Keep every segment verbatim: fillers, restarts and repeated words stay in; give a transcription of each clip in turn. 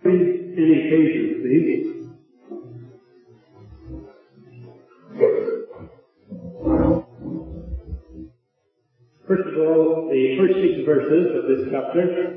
In Ephesians, please. First of all, the first six verses of this chapter.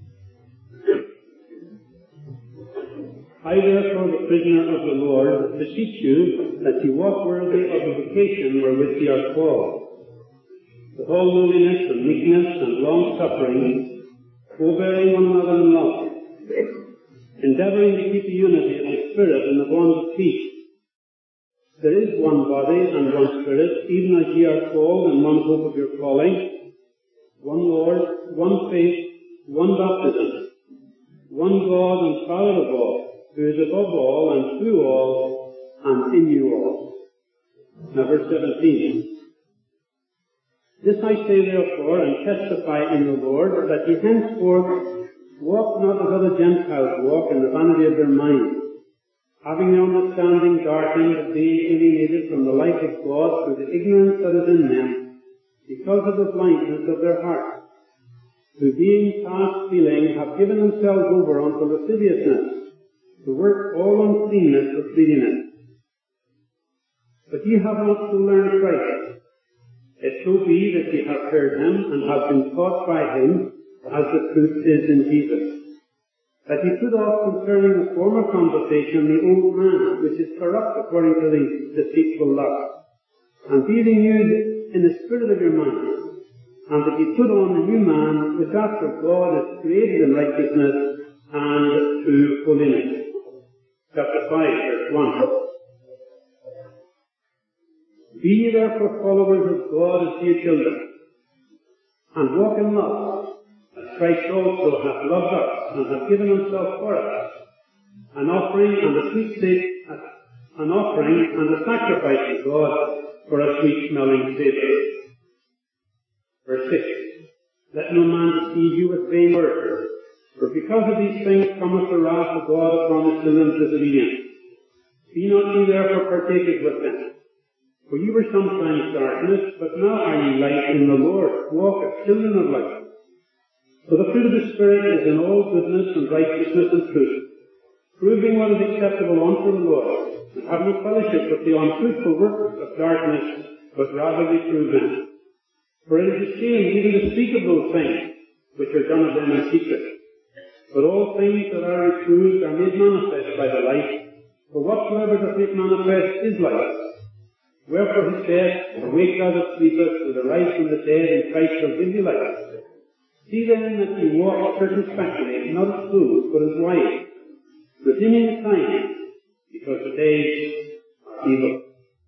I, therefore, the prisoner of the Lord, beseech you that you walk worthy of the vocation wherewith ye are called, with all lowliness and meekness and long-suffering, forbearing one another in love, endeavouring to keep the unity of the Spirit in the bond of peace. There is one body and one Spirit, even as ye are called in one hope of your calling, one Lord, one faith, one baptism, one God and Father of all, who is above all and through all and in you all. Now verse seventeen. This I say therefore, and testify in the Lord, that ye henceforth walk not as other Gentiles walk in the vanity of their mind, having their understanding darkened, and being alienated from the life of God through the ignorance that is in them, because of the blindness of their heart, who being past feeling have given themselves over unto lasciviousness, to work all uncleanness with greediness. But ye have not to learn Christ, if so be that ye have heard him, and have been taught by him, as the truth is in Jesus, that ye put off concerning the former conversation the old man, which is corrupt according to the deceitful lust, and be renewed in the spirit of your mind, and that ye put on the new man, which after God is created in righteousness and true holiness. Chapter five, verse one. Be ye therefore followers of God as dear children, and walk in love, as Christ also hath loved us, and hath given himself for us, an offering and a sweet sake, an offering and a sacrifice to God for a sweet-smelling savour. Verse six. Let no man deceive you with vain words, for because of these things cometh the wrath of God upon the sin and disobedience. Be not ye therefore partakers with them. For ye were sometimes darkness, but now are ye light in the Lord. Walk as children of light. For the fruit of the Spirit is in all goodness and righteousness and truth, proving what is acceptable unto the Lord, and have no fellowship with the unfruitful works of darkness, but rather reprove them. For it is a shame even to speak of those things which are done of them in secret. But all things that are reproved are made manifest by the light, for whatsoever doth make manifest is light. Wherefore he saith, Awake thou that sleepest, with arise from the dead, and Christ shall give thee light. See then that ye walk circumspectly, not as fools, but as wise, redeeming the time, because the days are evil.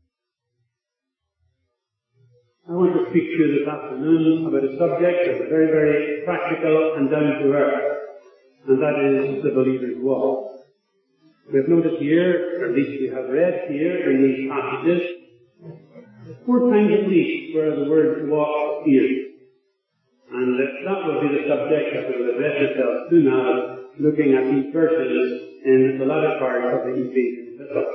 I want to speak to you this afternoon about a subject that is very, very practical and down to earth, and that is the believer's walk. We have noticed here, or at least we have read here in these passages, four times at least where the word walk appears. And that will be the subject that we will address ourselves to now, looking at these verses in the latter part of the Ephesians epistle.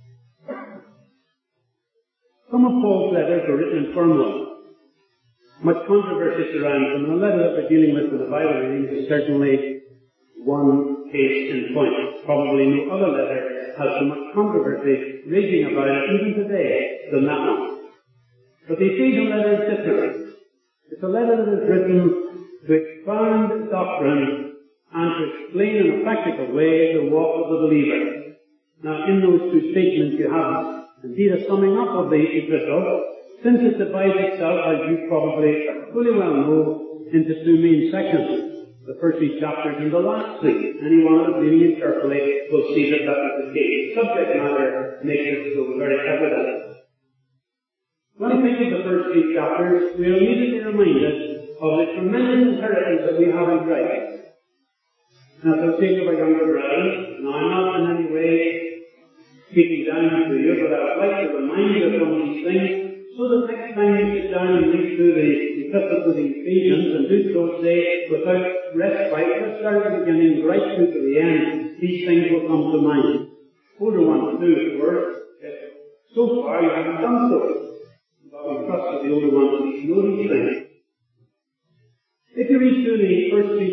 Some of Paul's letters were written in turmoil. Much controversy surrounds them, and the letter that we're dealing with in the Bible readings is certainly one case in point. Probably no other letter has so much controversy raging about it even today than that one. But the Ephesian letter is different. It's a letter that is written to expound doctrine and to explain in a practical way the walk of the believer. Now, in those two statements you have indeed a summing up of the epistle, since it divides itself, as you probably fully well know, into two main sections. The first three chapters and the last three. Anyone who is reading it carefully will see that that is the case. Subject matter makes it so very evident. When we think of the first three chapters, we are immediately reminded of the tremendous inheritance that we have in Christ. Now, for the sake of our younger brethren, now I'm not in any way speaking down to you, but I would like to remind you of some of these things, so that next time you sit down and read through the epistle to the Ephesians, and do so, say, without respite, just start at the beginning, right through to the end, these things will come to mind. Older ones do, of course. So far, you haven't done so. But we trust that the older ones at least know these things. If you read through the first three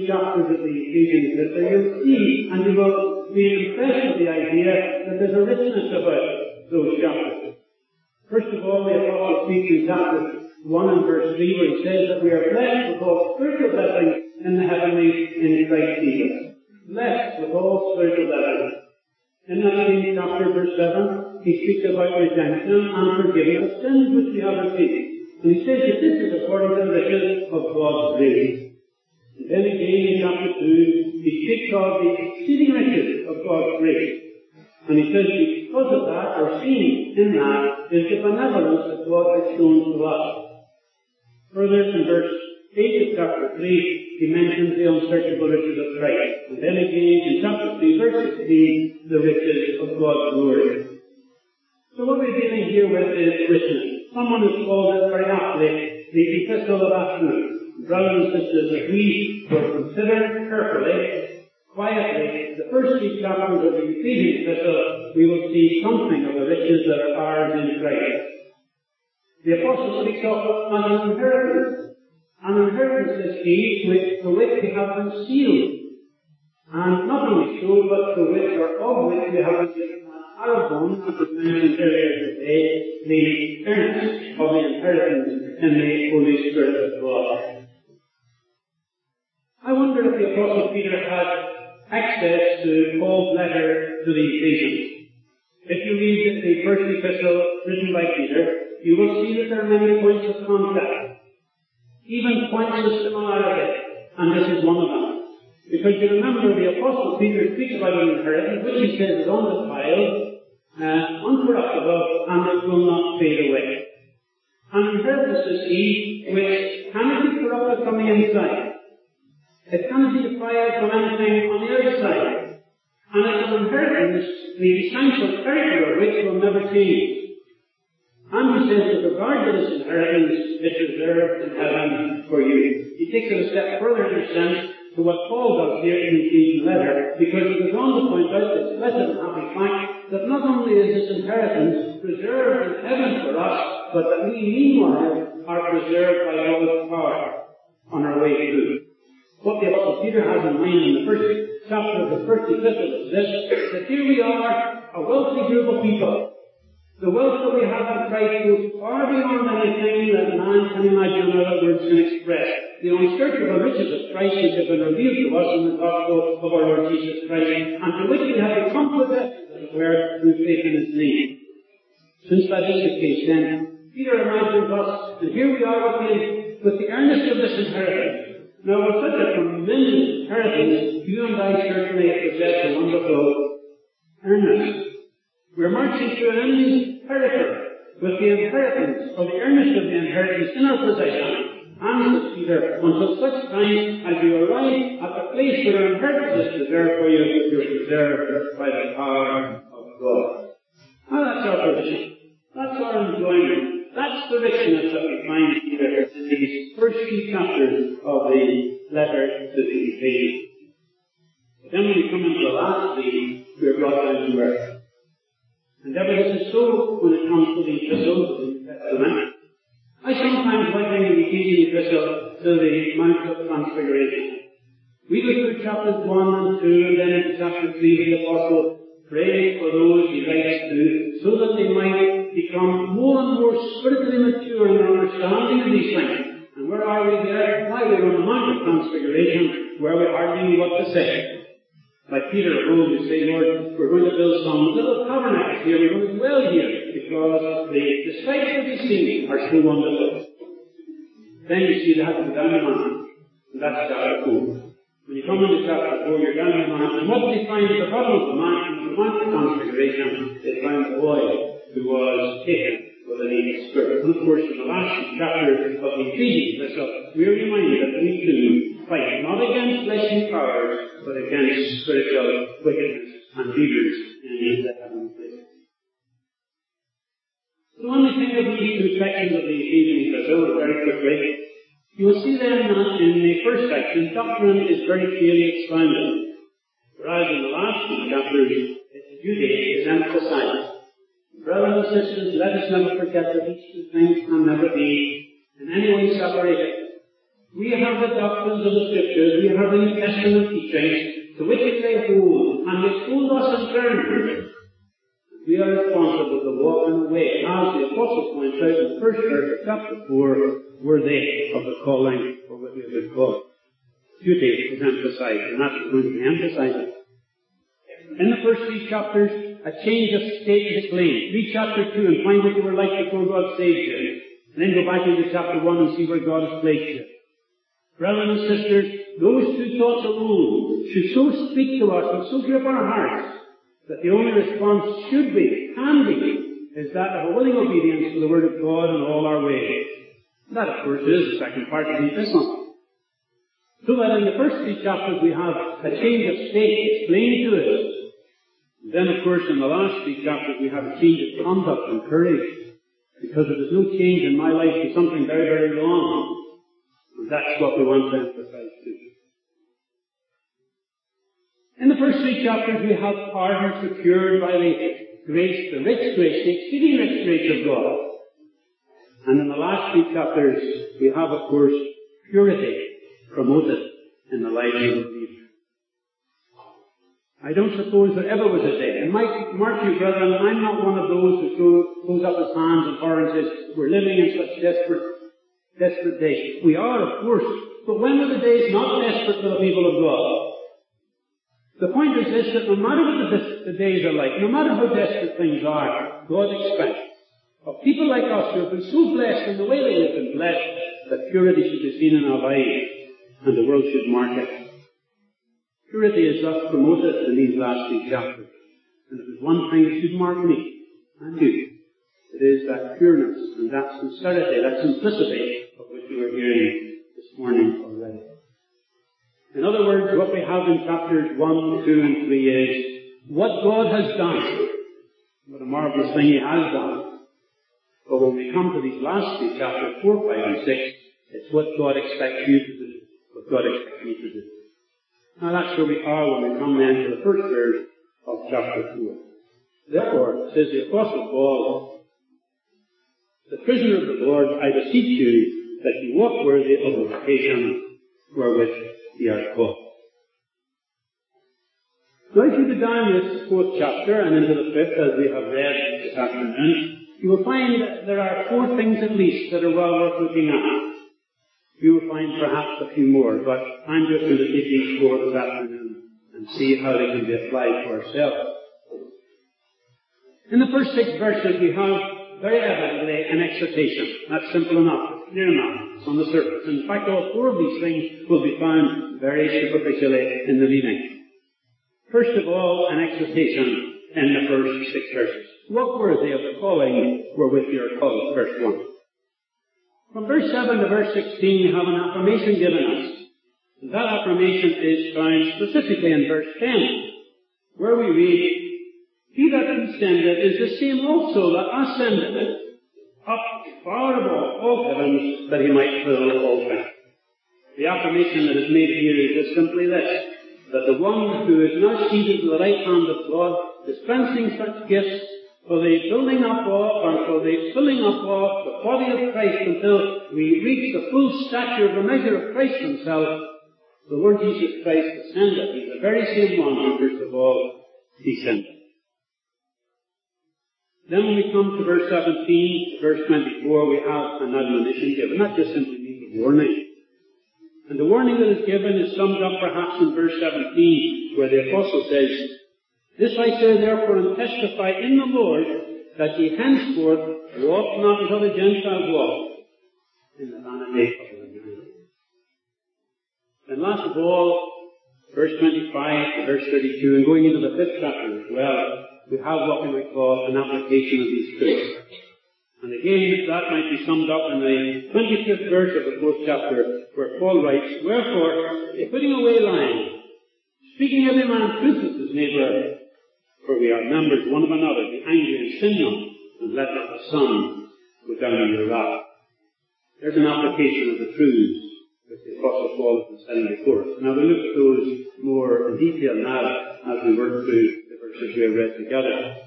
chapters of the Ephesian epistle, you'll see and you will be impressed with the idea that there's a richness about those chapters. First of all, the Apostle speaks in chapter one and verse three, where he says that we are blessed with all spiritual blessings in the heavenlies in Christ Jesus. Blessed with all spiritual blessings. In that same chapter, verse seven, he speaks about redemption and forgiveness of sins which we have received. And he says that this is according to the riches of God's grace. And then again in chapter two, he speaks of the exceeding riches of God's grace. And he says, because of that, or seen in that, is the benevolence that God has shown to us. Further, in verse eight of chapter three, he mentions the unsearchable riches of Christ. And then again, in chapter three, verse sixteen, the riches of God's glory. So what we're dealing here with is richness. Someone has called it very aptly the Epistle of Affluence. Brothers and sisters, if we will consider carefully, quietly, the first three chapters of the Ephesian epistle, we will see something of the riches that are ours in Christ. The Apostle speaks of an inheritance. An inheritance is he with, to which we have been sealed. And not only so, but to which or of which we have been given an arabon, as was mentioned earlier today, the earnest of the inheritance in the Holy Spirit of God. I wonder if the Apostle Peter had access to Paul's letter to the Ephesians. If you read the first epistle written by Peter, you will see that there are many points of contact, even points of similarity, and this is one of them. Because you remember the Apostle Peter speaks about an inheritance, which he says is undefiled, uh, uncorruptible, and it will not fade away. An inheritance is he which cannot be corrupted from the inside. It cannot be acquired from anything on the outside. And it's an inheritance, the essential character of which will never change. And he says with regard to this inheritance, it's reserved in heaven for you. He takes it a step further in a sense to what Paul does here in the Ephesian letter, because he goes on to point out this blessed and happy fact that not only is this inheritance preserved in heaven for us, but that we meanwhile are preserved by God's power on our way through. What the Apostle Peter has in mind in the first chapter of the first epistle is this, that here we are, a wealthy group of people. The wealth that we have in Christ goes far beyond anything that man can imagine or that words can express. The unsearchable riches of Christ which have been revealed to us in the gospel of our Lord Jesus Christ, and to which we have become possessed, as it were, through faith in His name. Since that is the case, then, Peter imagines us, and here we are with the, with the earnest of this inheritance. Now, with such a tremendous inheritance, you and I certainly possess a wonderful earnest. We're marching through an enemy's territory with the inheritance, or the earnest of the inheritance in our possession. And, says Peter, until such time as you arrive at the place where your inheritance is preserved for you, you're preserved by the power of God. Now, that's our position. That's our enjoyment. That's the richness that we find here in these first few chapters of the letter to the Ephesians. But then when we come into the last three, we are brought down to earth. And ever this is so when it comes to the epistles of the New Testament. I sometimes liken the Ephesian epistle to the Mount of Transfiguration. We go through chapters one and two, and then into chapter three, the Apostle prays for those he writes to, so that they might become more and more spiritually mature in their understanding of these things. And where are we there? Why, we're on the Mount of Transfiguration, where we hardly knew what to say. Like Peter of old, we say, Lord, we're going to build some little tabernacles here, we're going to dwell here, because the, the sights that we see are so wonderful. Then you see they have to go down the mountain, and that's chapter four. When you come into chapter four, you're down the mountain, and what do they find at the bottom of the mountain, the Mount of Transfiguration? They find the boy who was taken with an evil spirit. And of course, in the last chapter of the Ephesians epistle, we are reminded that we too fight not against fleshly powers, but against spiritual wickedness and leaders in the heavenly places. So when we think of these two sections of the Ephesian epistle, very quickly, you will see then that in the first section, doctrine is very clearly expounded, whereas in the last two chapters, its duty is emphasized. Brothers and sisters, let us never forget that these two things can never be in any way separated. We have the doctrines of the Scriptures, we have the New Testament teachings, to which we lay hold, and which hold us in turn. We are responsible to walk in the way, as the Apostle points out in the first verse of chapter four, were they of the calling for what we have been called. Duty is emphasized, and that's what we're going to be emphasizing. In the first three chapters, a change of state is explained. Read chapter two and find what you were like before God saved you. And then go back into chapter one and see where God has placed you. Brothers and sisters, those two thoughts alone should so speak to us and so grip our hearts that the only response should be, can be, is that of a willing obedience to the Word of God in all our ways. That, of course, is the second part of the epistle. So that in the first three chapters we have a change of state explained to us. Then, of course, in the last three chapters we have a change of conduct and courage. Because if there's no change in my life to something very, very wrong, and that's what we want to emphasize too. In the first three chapters we have pardon secured by the grace, the rich grace, the exceeding rich grace of God. And in the last three chapters we have, of course, purity promoted in the life of the believer. I don't suppose there ever was a day, and Mike, mark you, brethren, I'm not one of those who throws up his hands and horror and says, we're living in such desperate, desperate days. We are, of course, but when were the days not desperate for the people of God? The point is this, that no matter what the, the days are like, no matter how desperate things are, God expects of people like us who have been so blessed in the way they have been blessed, that purity should be seen in our lives, and the world should mark it. Purity is thus promoted in these last three chapters. And if there's one thing that should mark me and you, it is that pureness and that sincerity, that simplicity of which we were hearing this morning already. In other words, what we have in chapters one, two, and three is what God has done. What a marvelous thing He has done. But when we come to these last three chapters, four, five, and six, it's what God expects you to do, what God expects me to do. Now that's where we are when we come then to the first verse of chapter four. Therefore, says the Apostle Paul, the prisoner of the Lord, I beseech you that you walk worthy of the vocation wherewith ye are called. Now if you go down this fourth chapter and into the fifth, as we have read this afternoon, you will find that there are four things at least that are well worth looking at. You will find perhaps a few more, but I'm just going to take these four this afternoon and see how they can be applied for ourselves. In the first six verses we have very evidently an exhortation. That's simple enough, clear enough, it's on the surface. In fact, all four of these things will be found very superficially in the reading. First of all, an exhortation in the first six verses. Walk worthy of the calling wherewith you are called, verse one. From verse seven to verse sixteen, we have an affirmation given us. And that affirmation is found specifically in verse ten, where we read, He that descended is the same also that ascended up far above all heavens, that He might fill all things. The affirmation that is made here is just simply this, that the one who is now seated at the right hand of God, dispensing such gifts, for the building up of, and for the filling up of the body of Christ until we reach the full stature of the measure of Christ Himself, the Lord Jesus Christ ascended. He's the very same one who first of all descended. Then when we come to verse seventeen, verse twenty-four, we have an admonition given. That just simply means a warning. And the warning that is given is summed up perhaps in verse seventeen, where the Apostle says, This I say therefore and testify in the Lord, that ye henceforth walk not as other Gentiles walk, in the vanity of their mind. And last of all, verse twenty-five to verse thirty-two, and going into the fifth chapter as well, we have what we might call an application of these truths. And again, that might be summed up in the twenty-fifth verse of the fourth chapter, where Paul writes, Wherefore, putting away lying, speaking every man truth with his neighbour, for we are members one of another, be angry and sin not, and let not the sun go down on your wrath. There's an application of the truths which the Apostle Paul has been setting before us. Now we'll look at those more in detail now as we work through the verses we have read together.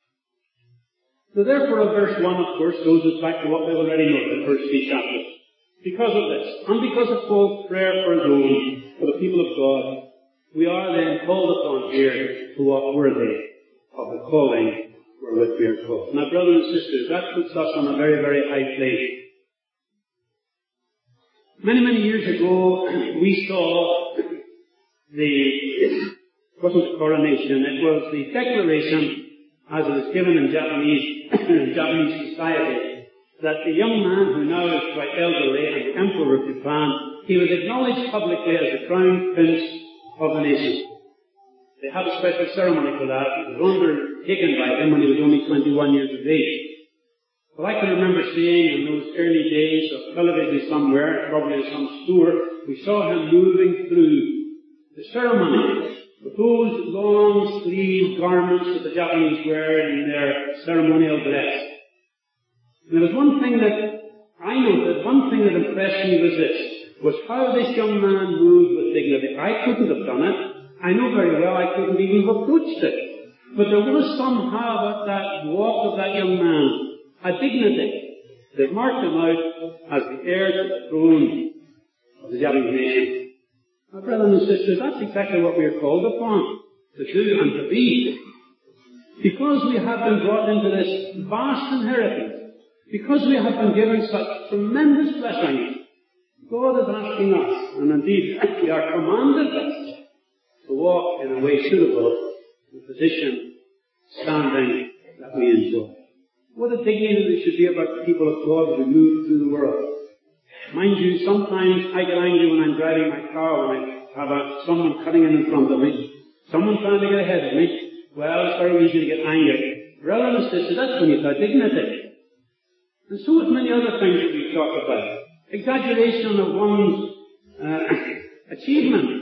So therefore, verse one, of course, goes us back to what we've already known, the first three chapters. Because of this, and because of Paul's prayer for his own, for the people of God, we are then called upon here to walk worthy of the calling wherewith we are called. Now, brothers and sisters, that puts us on a very, very high place. Many, many years ago, we saw the, it wasn't the coronation, it was the declaration, as it was given in Japanese, Japanese society, that the young man who now is quite elderly and the Emperor of Japan, he was acknowledged publicly as the crown prince of the nation. They had a special ceremony for that. It was undertaken by him when he was only twenty-one years of age. Well, I can remember seeing in those early days of television somewhere, probably in some store, we saw him moving through the ceremony with those long sleeved garments that the Japanese wear in their ceremonial dress. And there was one thing that I noted, one thing that impressed me was this, was how this young man moved with dignity. I couldn't have done it. I know very well I couldn't even have approached it. But there was somehow about that walk of that young man, a dignity that marked him out as the heir to the throne of the Japanese nation. My brothers and sisters, that's exactly what we are called upon to do and to be. Because we have been brought into this vast inheritance, because we have been given such tremendous blessings, God is asking us, and indeed we are commanded to walk in a way suitable to the position, standing that we enjoy. What a dignity there should be about the people of God as we move through the world. Mind you, sometimes I get angry when I'm driving my car, when I have a, someone cutting in in front of me, someone trying to get ahead of me. Well, it's very easy to get angry. Brothers and sisters, that's when you've got dignity. And so with many other things that we've talked about. Exaggeration of one's uh, achievement,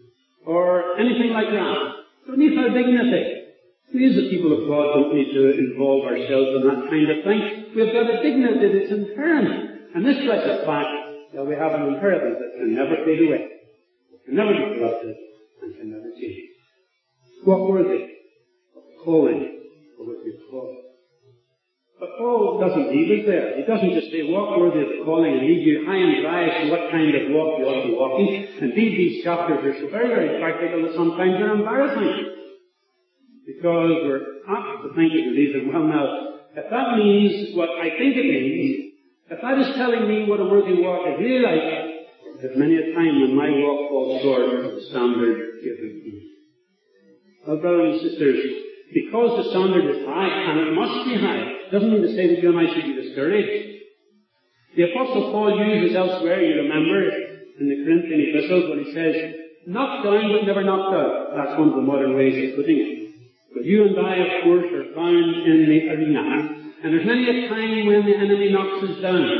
or anything like that. Don't need our dignity. We as the people of God don't need to involve ourselves in that kind of thing. We've got a dignity that's inherent. And this blessed fact that we have an inheritance that can never fade away, can never be corrupted, and can never change. Walk worthy of the calling for which we are called. But Paul doesn't leave us there. He doesn't just say, walk worthy of the calling and leave you high and dry as to what kind of walk you ought to be walking. Indeed, these chapters are so very, very practical that sometimes they're embarrassing. Because we're apt to think and believe that, well now, if that means what I think it means, if that is telling me what a worthy walk is really like, there's many a time when my walk falls short of the standard given me. Well, brothers and sisters, because the standard is high, and it must be high, doesn't mean to say that you and I should be discouraged. The Apostle Paul uses elsewhere, you remember, in the Corinthian epistles, when he says, knocked down but never knocked out. That's one of the modern ways of putting it. But you and I, of course, are found in the arena, and there's many a time when the enemy knocks us down.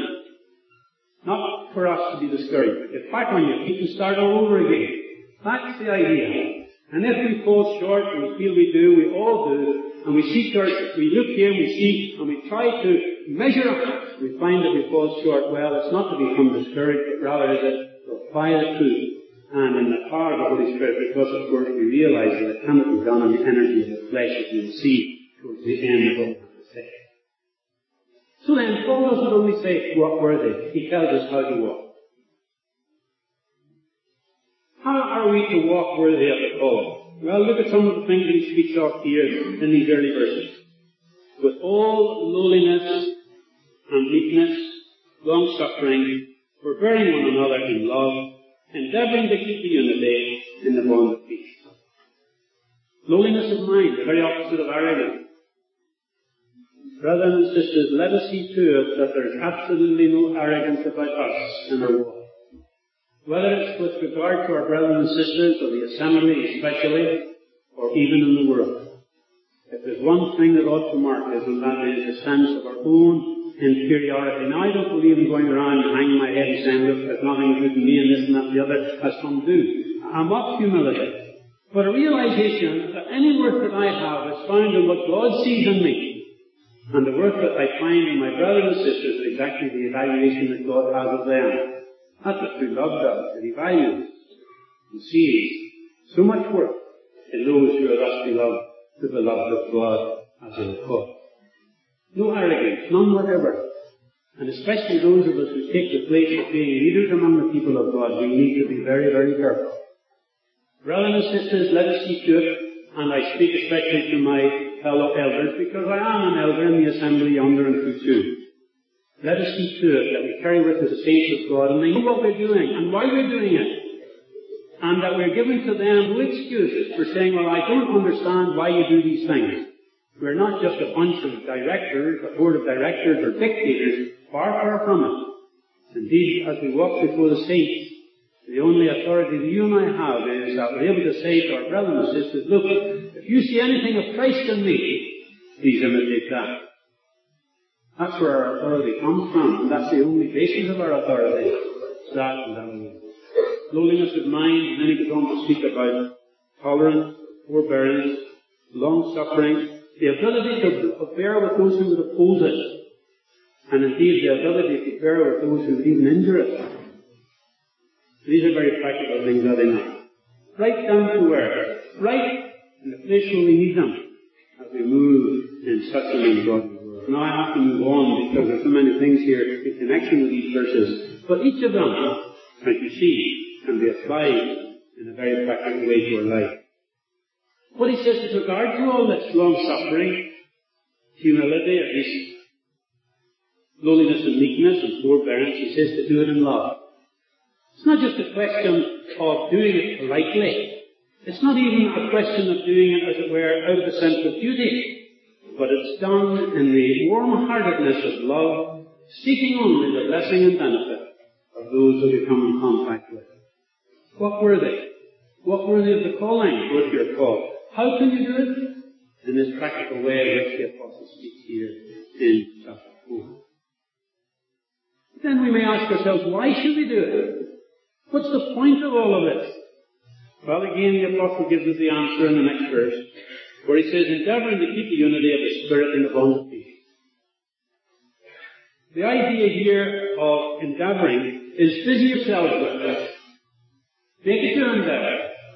Not for us to be discouraged, but get back on your feet and start all over again. That's the idea. And if we fall short, and we feel we do, we all do, and we seek our, we look here, we see, and we try to measure up, we find that we fall short. Well, it's not to become discouraged, but rather is it to apply the truth, and in the power of the Holy Spirit, because of course we realize that it cannot be done in the energy of the flesh, as we'll see towards the end of what we have to say. So then, Paul doesn't only say walk worthy, he tells us how to walk. How are we to walk worthy of the calling? Well, look at some of the things that he speaks of here in these early verses. With all lowliness and meekness, long-suffering, forbearing one another in love, endeavouring to keep the unity in the bond of peace. Lowliness of mind, the very opposite of arrogance. Brothers and sisters, let us see to it that there is absolutely no arrogance about us in our walk. Whether it's with regard to our brothers and sisters, or the assembly especially, or even in the world. If there's one thing that ought to mark us, and that is a sense of our own inferiority. Now, I don't believe in going around and hanging my head and saying, look, there's nothing good in me and this and that and the other, as some do. I'm of humility. But a realization that any worth that I have is found in what God sees in me. And the worth that I find in my brothers and sisters is exactly the evaluation that God has of them. That's what true love does. It values and sees so much worth in those who are thus beloved, the beloved of God, as in God. No arrogance, none whatever. And especially those of us who take the place of being leaders among the people of God, we need to be very, very careful. Brothers and sisters, let us see to it, and I speak especially to my fellow elders, because I am an elder in the assembly yonder in Kutu. Let us see to it that we carry with us the saints of God, and they know what we're doing, and why we're doing it. And that we're giving to them no excuses for saying, well, I don't understand why you do these things. We're not just a bunch of directors, a board of directors or dictators, far, far from it. Indeed, as we walk before the saints, the only authority that you and I have is that we're able to say to our brothers and sisters, look, if you see anything of Christ in me, please imitate that. That's where our authority comes from, and that's the only basis of our authority. That and that. Lowliness of mind, and then he goes on to speak about tolerance, forbearance, long-suffering, the ability to bear with those who would oppose it, and indeed the ability to bear with those who would even injure it. These are very practical things, are they not? Right down to where? Right in the place where we need them, as we move in such an ungodly world. Now I have to move on because there are so many things here in connection with these verses, but each of them, as you see, can be applied in a very practical way to our life. What he says with regard to all this long-suffering, humility, at least lowliness and meekness and forbearance, he says to do it in love. It's not just a question of doing it politely. It's not even a question of doing it, as it were, out of a sense of duty. But it's done in the warm-heartedness of love, seeking only the blessing and benefit of those who we come in contact with. What were they? What were they of the calling with your call? How can you do it? In this practical way which the Apostle speaks here in chapter four. Then we may ask ourselves, why should we do it? What's the point of all of this? Well, again, the Apostle gives us the answer in the next verse, where he says, endeavouring to keep the unity of the Spirit in the bond of peace. The idea here of endeavouring is busy yourselves with this. Make it your endeavour.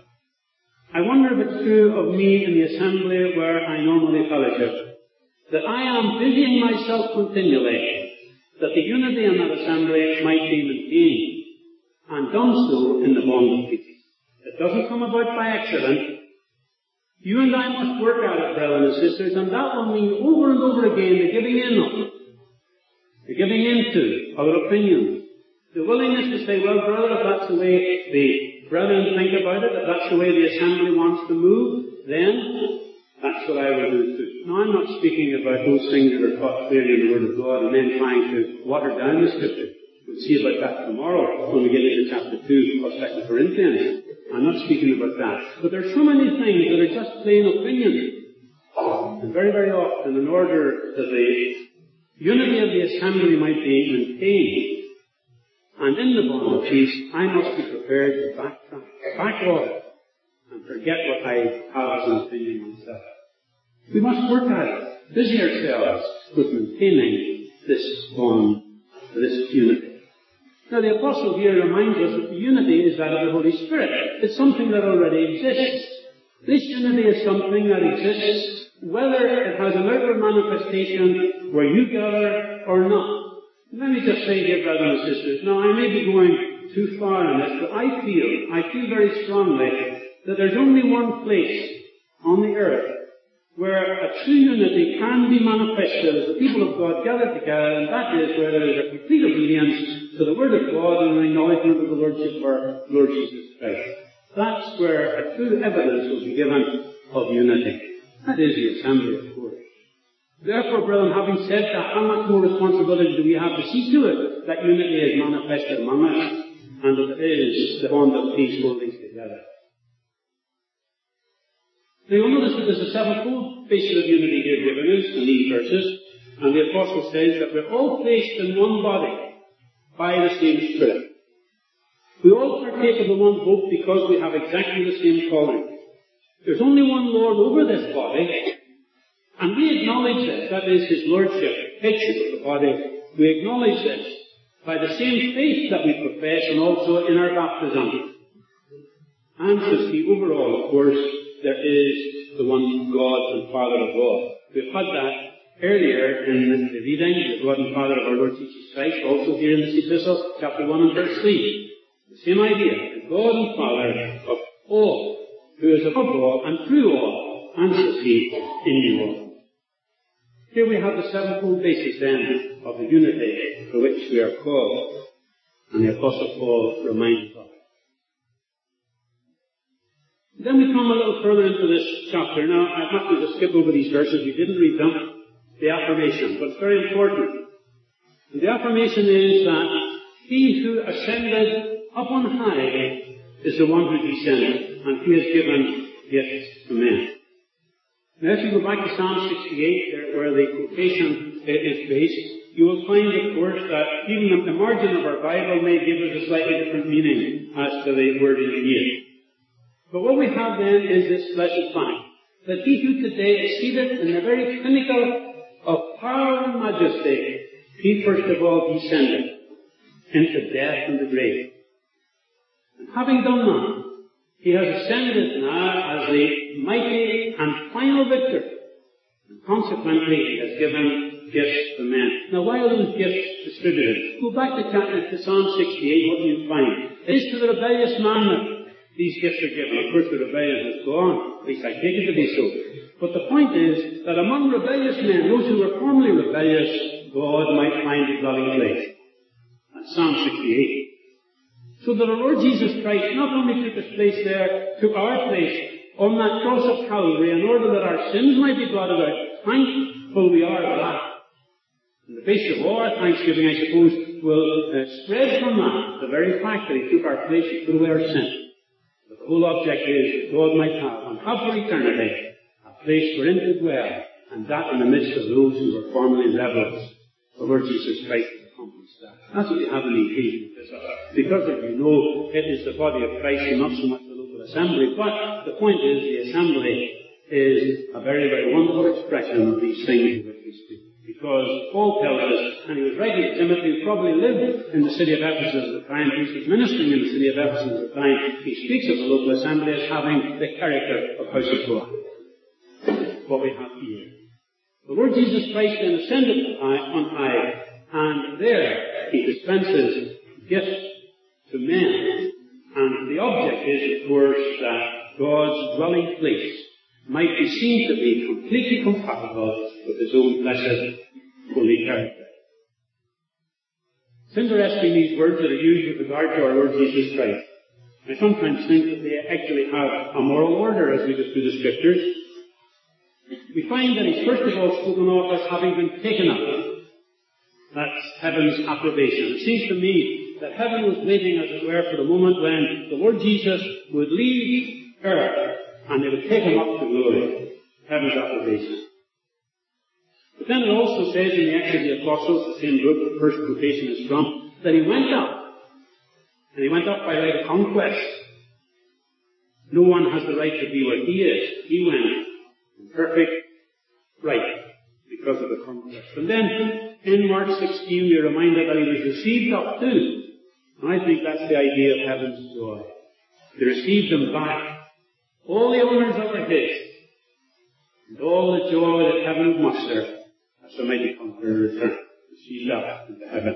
I wonder if it's true of me in the assembly where I normally fellowship, that I am busying myself continually, that the unity in that assembly might be maintained, and done so in the bond of peace. It doesn't come about by accident. You and I must work at it, brothers and sisters, and that will mean over and over again the giving in of, the giving into our opinions, the willingness to say, well, brother, if that's the way the brethren think about it, if that's the way the assembly wants to move, then that's what I will do too. Now, I'm not speaking about those things that are taught clearly in the Word of God and then trying to water down the Scripture. We'll see about that tomorrow when we get into chapter two of Second Corinthians. I'm not speaking about that. But there are so many things that are just plain opinion. And very, very often, in order that the unity of the assembly might be maintained, and in the bond of peace, I must be prepared to backtrack, back off, and forget what I have as an opinion myself. We must work at it, busy ourselves with maintaining this bond, this unity. Now the Apostle here reminds us that the unity is that of the Holy Spirit. It's something that already exists. This unity is something that exists whether it has an outward manifestation where you gather or not. Let me just say here, brothers and sisters, now I may be going too far in this, but I feel, I feel very strongly that there's only one place on the earth where a true unity can be manifested as the people of God gather together, and that is where there is a complete obedience to the Word of God and an acknowledgement of the Lordship of our Lord Jesus Christ. That's where a true evidence will be given of unity. That is the assembly, of course. Therefore, brethren, having said that, how much more responsibility do we have to see to it that unity is manifested among us, and that it is the bond of peace holding together. Now you'll notice that there's a sevenfold basis of unity here given us in these verses, and the Apostle says that we're all placed in one body by the same Spirit. We all partake of the one hope because we have exactly the same calling. There's only one Lord over this body, and we acknowledge this, that is His Lordship, headship of the body. We acknowledge this by the same faith that we profess and also in our baptism. And to see overall, of course, there is the one God and Father of all. We've had that earlier in the reading, the God and Father of our Lord Jesus Christ, also here in this epistle, chapter one and verse three. The same idea, the God and Father of all, who is above all and through all, and shall be in you all. Here we have the sevenfold basis then of the unity for which we are called, and the Apostle Paul reminds us. Then we come a little further into this chapter. Now, I have to just skip over these verses. We didn't read them. The affirmation, but it's very important. And the affirmation is that he who ascended up on high is the one who descended, and he has given gifts to men. Now, if you go back to Psalm sixty-eight, where the quotation is based, you will find, of course, that even the margin of our Bible may give us a slightly different meaning as to the word in here. But what we have then is this blessed fact, that he who today is seated in the very pinnacle of power and majesty, he first of all descended into death and the grave. And having done that, he has ascended now as the mighty and final victor. And consequently, he has given gifts to men. Now, why are those gifts distributed? Go back to, to Psalm sixty-eight, what do you find? It is to the rebellious man that these gifts are given. Of course, the rebellion has gone. At least I take it to be so. But the point is that among rebellious men, those who were formerly rebellious, God might find a dwelling place. That's Psalm sixty-eight. So that our Lord Jesus Christ not only took his place there, took our place on that cross of Calvary in order that our sins might be blotted out. Thankful we are of that. And the basis of all our thanksgiving, I suppose, will uh, spread from that, the very fact that he took our place, he took away our sin. But the whole object is that God might have, and have for eternity, a place wherein to dwell, and that in the midst of those who were formerly rebels. The Lord Jesus Christ has accomplished that. That's what we have in the occasion of this. Because, as you know, it is the body of Christ and not so much the local assembly. But the point is, the assembly is a very, very wonderful expression of these things of which we speak. Because Paul tells us, and he was writing to Timothy, who probably lived in the city of Ephesus at the time, he was ministering in the city of Ephesus at the time, he speaks of the local assembly as having the character of house of God. What we have here. The Lord Jesus Christ then ascended on high, and there he dispenses gifts to men. And the object is, of course, that God's dwelling place might be seen to be completely compatible with his own blessed holy character. It's interesting, these words that are used with regard to our Lord Jesus Christ. I sometimes think that they actually have a moral order as we go through the Scriptures. We find that he's first of all spoken of as having been taken up. That's heaven's approbation. It seems to me that heaven was waiting, as it were, for the moment when the Lord Jesus would leave earth and they would take him up to glory. Heaven's approbation. But then it also says in the Acts of the Apostles, the same book the first quotation is from, that he went up. And he went up by right of conquest. No one has the right to be where he is. He went in perfect right because of the conquest. And then in Mark sixteen we are reminded that he was received up too. And I think that's the idea of heaven's joy. He received them back. All the honours that were his. And all the joy that heaven would muster as the mighty conqueror returned. Received up into heaven.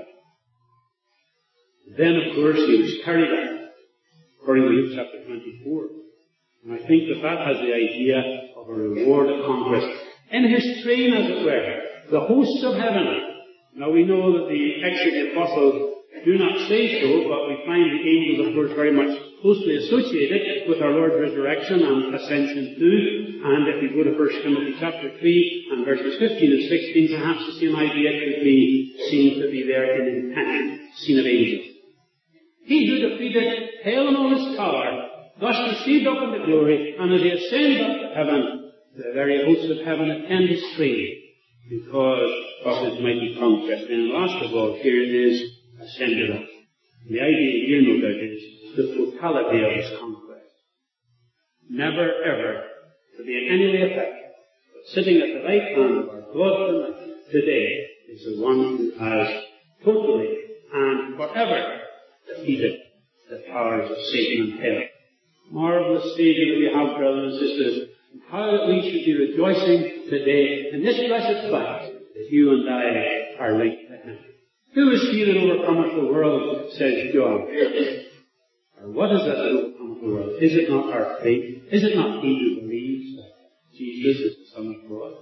Then of course he was carried up, according to Luke chapter twenty-four. And I think that that has the idea of a reward of conquest. In his train, as it were, the hosts of heaven. Now we know that the Acts of the Apostles do not say so, but we find the angels, of course, very much closely associated with our Lord's resurrection and ascension too. And if we go to First Timothy chapter three and verses fifteen and sixteen, perhaps the same idea could be seen to be there in intent, seen of angels. He who defeated hell and all his power, thus received up into glory, and as he ascended up to heaven, the very hosts of heaven attend his train because of his mighty conquest. And last of all, here it is ascended up. And the idea here, no doubt, is the totality of his conquest. Never ever to be in any way affected. But sitting at the right hand of our God today is the one who has totally and forever defeated the powers of Satan and hell. Marvelous Savior that we have, brothers and sisters, and how we should be rejoicing today in this blessed fact that you and I are linked to him. Who is he that overcometh the world, says John. Or what is that that overcometh the world? Is it not our faith? Is it not he who believes that Jesus is the Son of God?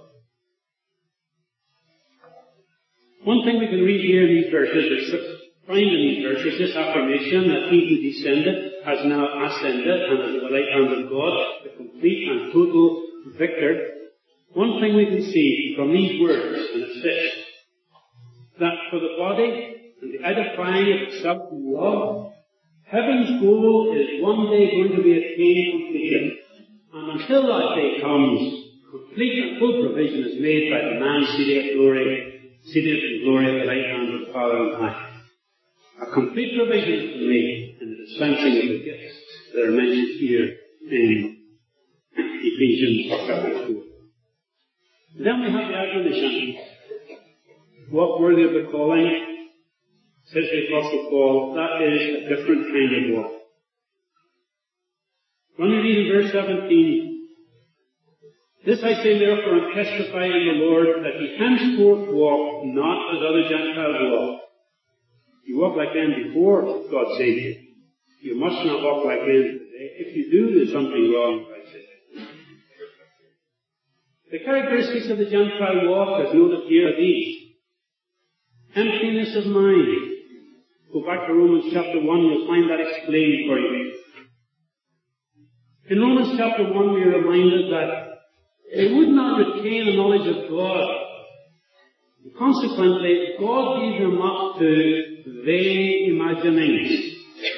One thing we can read here in these verses is find in these verses this affirmation that he who descended has now ascended and is at the right hand of God, the complete and total victor. One thing we can see from these words, and it's this, that for the body and the edifying of itself in love, heaven's goal is one day going to be attained completely. And until that day comes, complete and full provision is made by the man seated in glory, seated in glory at the right hand of the Father on high. A complete provision is made in the dispensing of the gifts that are mentioned here in Ephesians chapter four. Then we have the admonition. Walk worthy of the calling, says the Apostle Paul, that is a different kind of walk. When we read in verse seventeen, this I say therefore and testify in the Lord that ye henceforth walk not as other Gentiles walk. You walk like them before God saved you. You must not walk like them today. If you do, there's something wrong, I say. The characteristics of the Gentile walk, as noted here, are these. Emptiness of mind. Go back to Romans chapter one, you'll find that explained for you. In Romans chapter one, we are reminded that they would not retain the knowledge of God. And consequently, God gave them up to vain imaginings.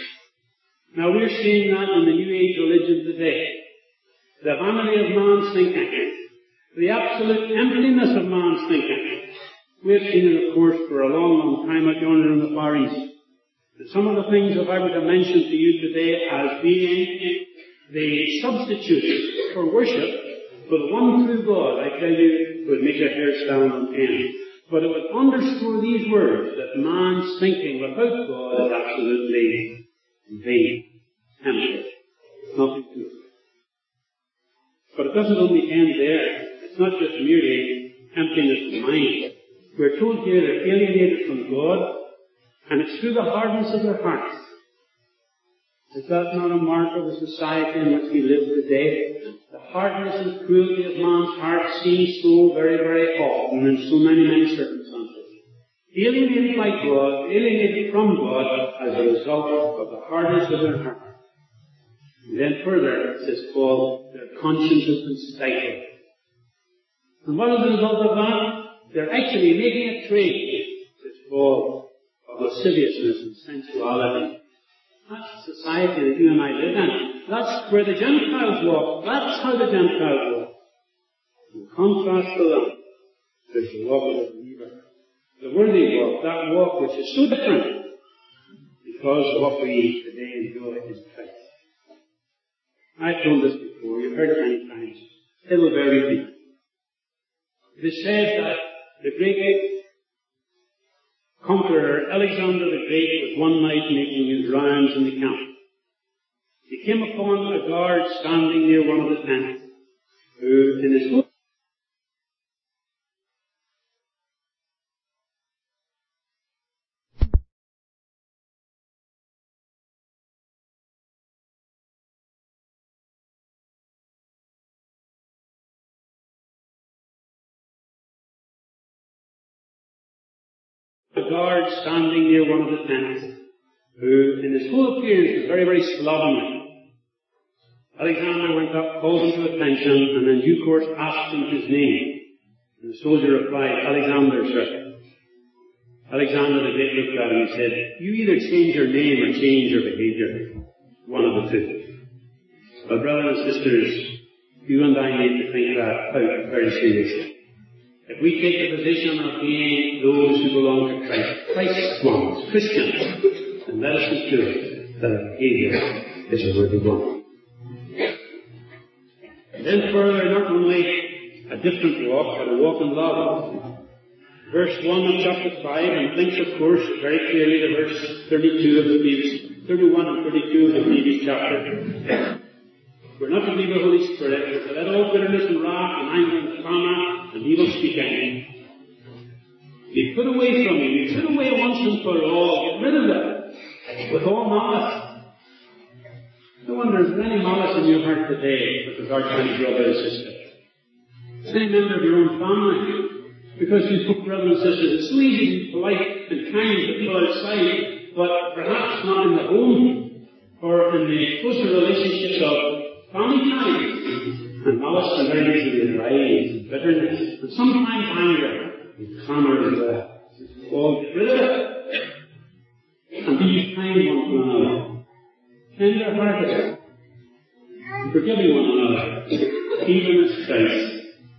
Now we're seeing that in the New Age religion today. The vanity of man's thinking. The absolute emptiness of man's thinking. We've seen it, of course, for a long, long time out yonder in the Far East. And some of the things, if I were to mention to you today as being the substitute for worship for the one true God, I tell you, would make your hair stand on end. But it would underscore these words, that man's thinking without God is absolutely vain, empty, nothing to it. But it doesn't only end there. It's not just merely emptiness of mind. We're told here they're alienated from God, and it's through the hardness of their hearts. Is that not a mark of the society in which we live today? The hardness and cruelty of man's heart seen so very, very often in so many, many circumstances. Alienated by God, alienated from God as a result of the hardness of their heart. And then further, says Paul, their conscience has been stifled. And what is the result of that? They're actually making a trade, says Paul, of lasciviousness and sensuality. That's the society that you and I live in. That's where the Gentiles walk. That's how the Gentiles walk. In contrast to that, there's the walk of the believer. The worthy walk, that walk which is so different, because what we today enjoy is Christ. I've told this before, you've heard it many times. It'll bear repeating. It is said that the great conqueror Alexander the Great was one night making his rounds in the camp. He came upon a guard standing near one of the tents, who in his a guard standing near one of the tents, who in his whole appearance was very, very slovenly. Alexander went up, called him to attention, and in due course asked him his name. And the soldier replied, Alexander, sir. Alexander the Great looked at him and said, you either change your name or change your behavior. One of the two. Well, brothers and sisters, you and I need to think that out very seriously. If we take the position of being those who belong to Christ, Christ's ones, Christians, then let us be sure that our behavior is a worthy one. And then further, not only a different walk, but a walk in love. Verse one of chapter five, and thinks, of course, very clearly to verse thirty-two of the previous, thirty-one and thirty-two of the previous chapter. We're not to leave the Holy Spirit. We're to let all bitterness and wrath and anger and trauma and evil speaking be put away from you. Be put away once and for all. Get rid of it with all malice. No wonder there's any malice in your heart today with regard to any brother or sister. Any member of your own family. Because you put brothers and sisters, it's so easy to be polite and kind to pull outside, but perhaps not in the home or in the closer relationships of family ties. And malice can very easily arise, and bitterness, and sometimes anger, and clamour as well. Well, get rid of it. And be kind one to another. Tender-hearted. And forgiving one another. Even as Christ.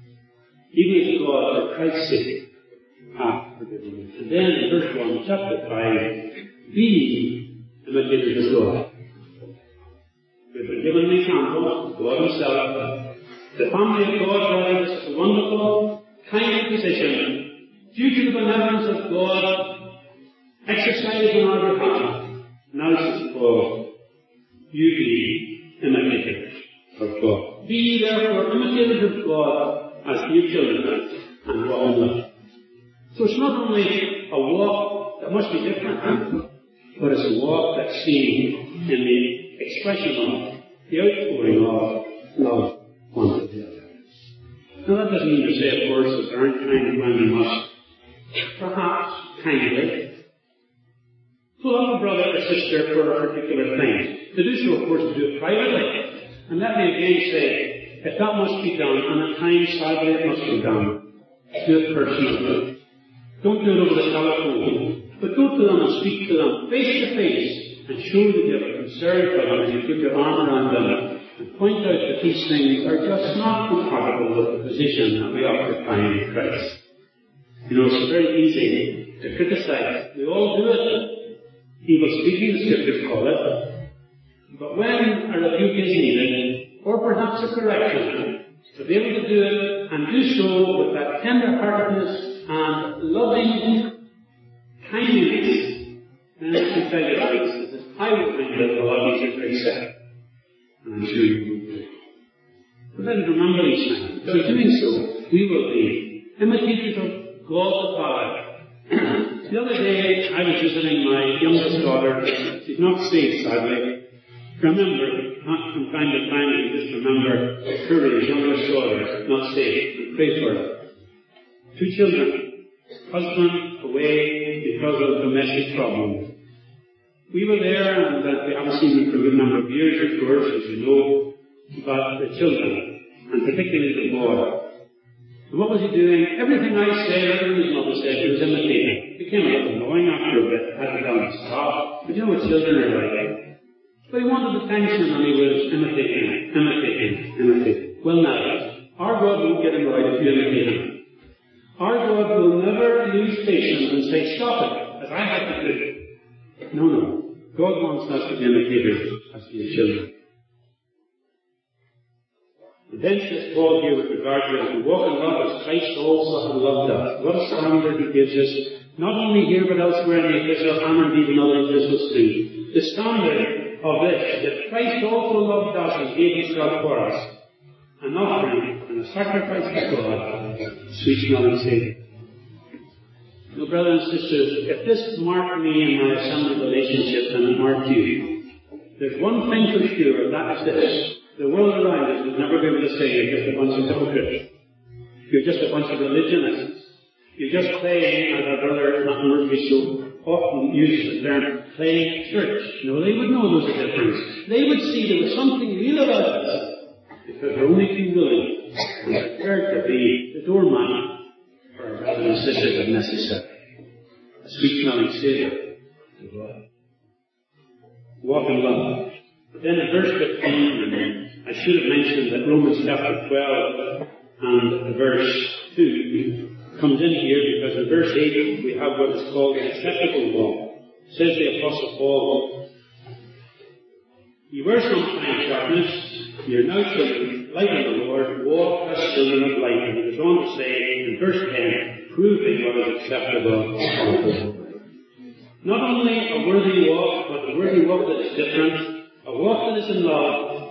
Even as God, for Christ's sake, hath forgiven you. And then in verse one, chapter five, be imitators of God. We've been given an example, God Himself. The family of God, brothers, is a wonderful, kind position due to the benevolence of God exercised on our behalf. Now says Paul, you be imitators of God. Be ye therefore imitators of God as dear children and walk in love. So it's not only a walk that must be different, but it's a walk that's seen in the expression of the outpouring of love one to the other. Now that doesn't mean to say, of course, that there aren't times when we must, perhaps kindly, pull up a brother or sister for a particular thing. To do so, of course, to do it privately. And let me again say, if that must be done, and at times, sadly, it must be done, do it personally. Don't do it over the telephone, but go to them and speak to them face to face and show that you have concern for them and you put your arm around them and point out that these things are just not compatible with the position that we occupy in Christ. You know, it's very easy to criticize. We all do it. Evil speaking, the Scriptures call it. But when a rebuke is needed, or perhaps a correction, to be able to do it and do so with that tender-heartedness and loving kindness, then I can tell you this, that I will find that a lot easier to accept. And I'm sure you will too. But let us remember these things. By doing so, we will be imitators of God the Father. The other day, I was visiting my youngest daughter. She's not safe, sadly. Remember, not from time to time, you just remember Curry's youngest daughter, not safe, and pray for her. Two children, husband away because of domestic problems. We were there, and uh, we haven't seen them for a good number of years, of course, as you know, but the children, and particularly the boy. And what was he doing? Everything I said, everything his mother said, he was imitating. It became a little annoying after a bit. I had to tell him to stop. But you know what children are like. But he wanted attention and he was imitating, imitating, imitating. Well now, our God won't get annoyed if you imitate him. Our God will never lose patience and say, stop it, as I have to do. No, no. God wants us to be imitators as his children. And then says Paul here with regard to us, we walk in love as Christ also has loved us. What a standard he gives us, not only here but elsewhere in the epistle and indeed in other epistles too. The standard of this, that Christ also loved us and gave himself for us, an offering and a sacrifice to God, sweet smelling Saviour. Now, brothers and sisters, if this marked me in my assembly relationships and it marked you, there's one thing for sure, and that is this. The world around us will never be able to say you're just a bunch of hypocrites. You're just a bunch of religionists. You're just playing, as our brother Martin Murphy so often uses the term, playing church. No, they would know there was a difference. They would see there was something real about us, because they're only too willing and prepared to be the doorman for our brothers and sisters if necessary. A sweet-smelling Saviour to God. Walk in love. But then in verse fifteen, I should have mentioned that Romans chapter twelve and verse two comes in here, because in verse eight we have what is called an acceptable walk. Says the Apostle Paul, you were sometimes darkness, you are now children, light of the Lord, walk as children of light. And he goes on to say in verse ten, proving what is acceptable unto the Lord. Not only a worthy walk, but a worthy walk that is different, a walk that is in love,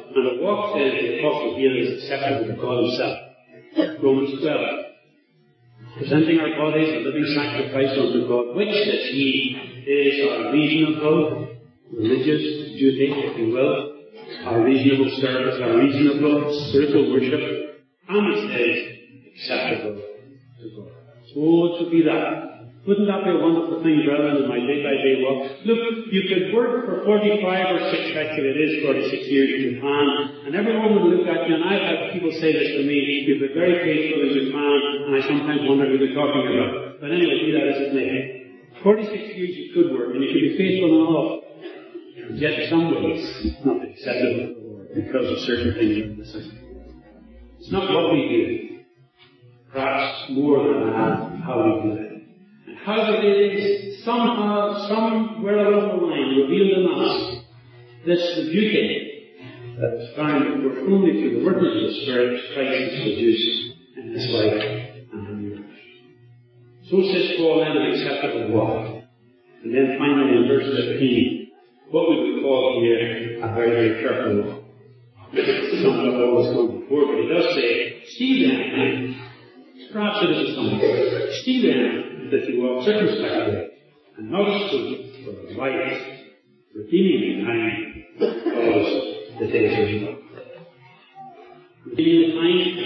And the walk says the apostle here is acceptable to God himself. Romans twelve. Presenting our bodies a living sacrifice unto God, which, says he, is our reasonable religious duty, if you will, our reasonable service, our reasonable spiritual worship, and it says acceptable to God. So it should be that. Wouldn't that be a wonderful thing, brethren, in my day-by-day walk? Look, you could work for forty-five or six, actually it is forty-six years in Japan, and everyone would look at you, and I've had people say this to me, you've been very faithful in Japan, and I sometimes wonder who they're talking about. But anyway, be that as it may. forty-six years you could work, and you could be faithful in all. And yet in some ways, it's not acceptable to the Lord because of certain things in the system. It's not what we do, perhaps more than that, how we do it. How it is somehow, somewhere along the line, revealed in us this beauty that is found that only through the working of the Spirit Christ is produced in this life and in yours. So says Paul in an acceptable walk. And then finally in verse fifteen, what we would call here a very, very careful walk. It's not what I've always gone before, but he does say, see then, perhaps it is something, see then, that you walk circumspectly and not as foolish, but as wise, redeeming the time, because the days are evil. Redeeming the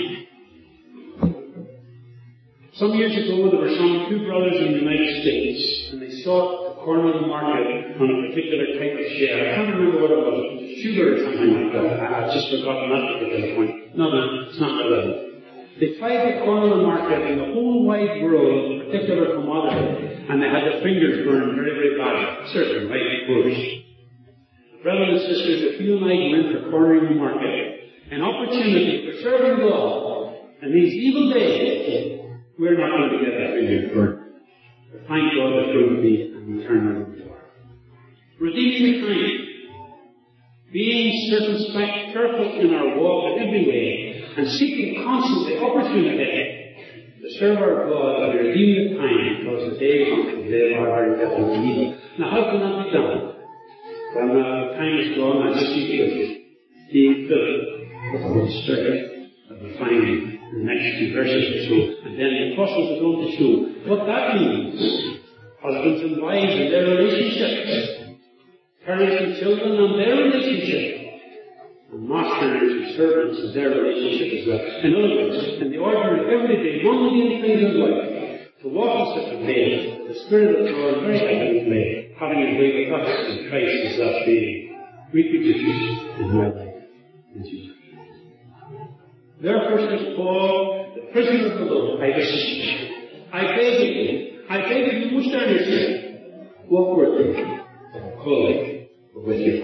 time. Some years ago, there were some two brothers in the United States, and they sought the corner of the market on a particular type of share. I can't remember what it was. It was sugar or something like that. I've just forgotten that particular point. No, no, it's not relevant. They tried the corner of the market in the whole wide world of a particular commodity, and they had their fingers burned very, very badly. Certainly, right, of course. Brothers and sisters, if you and I go in for cornering the market, an opportunity for serving God in these evil days, we're not going to get that fingers burned. But thank God that there will be an eternal reward. Redeeming the time. Being circumspect, careful in our walk in every way, and seeking constantly opportunity to serve our God and redeem the time, because the day comes to live our very definite evil. Now, how can that be done? Well, now the time is gone, I just need to being filled with the Holy Spirit that we find in the next few verses or so. And then the apostles are going to show what that means. Husbands and wives and their relationships. Parents and children and their relationship. And masters and servants and their relationship as well. In other words, in the ordinary, everyday, mundane things of life, to walk in such a way, the Spirit of God very evidently having a way with us in Christ is that being reproduced in my life in Jesus. Therefore, says Paul, the prisoner of the Lord, I beseech you, I beg of you, I beg of you most earnestly, walk worthy of the calling with you.